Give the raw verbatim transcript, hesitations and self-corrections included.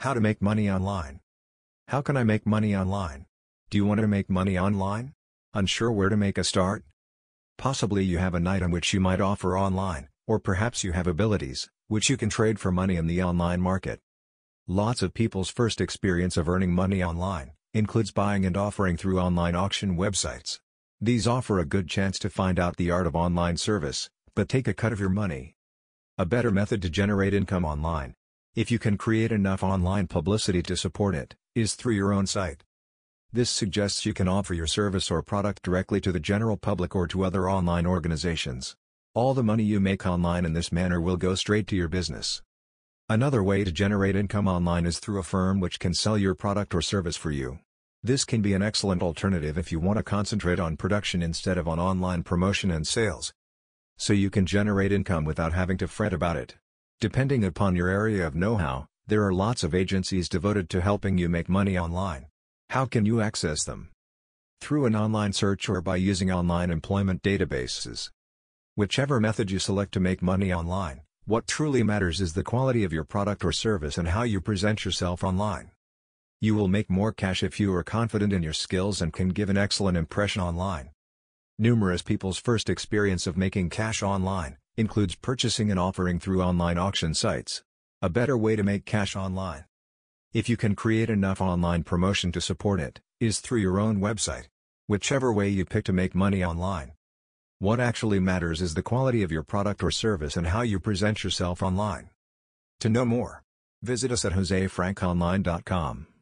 How to make money online. How can I make money online? Do you want to make money online? Unsure where to make a start? Possibly you have an item which you might offer online, or perhaps you have abilities, which you can trade for money in the online market. Lots of people's first experience of earning money online includes buying and offering through online auction websites. These offer a good chance to find out the art of online service, but take a cut of your money. A better method to generate income online, if you can create enough online publicity to support it, is through your own site. This suggests you can offer your service or product directly to the general public or to other online organizations. All the money you make online in this manner will go straight to your business. Another way to generate income online is through a firm which can sell your product or service for you. This can be an excellent alternative if you want to concentrate on production instead of on online promotion and sales. So you can generate income without having to fret about it. Depending upon your area of know-how, there are lots of agencies devoted to helping you make money online. How can you access them? Through an online search or by using online employment databases. Whichever method you select to make money online, what truly matters is the quality of your product or service and how you present yourself online. You will make more cash if you are confident in your skills and can give an excellent impression online. Numerous people's first experience of making cash online includes purchasing and offering through online auction sites. A better way to make cash online, if you can create enough online promotion to support it, is through your own website. Whichever way you pick to make money online. What actually matters is the quality of your product or service and how you present yourself online. To know more, visit us at jose frank online dot com.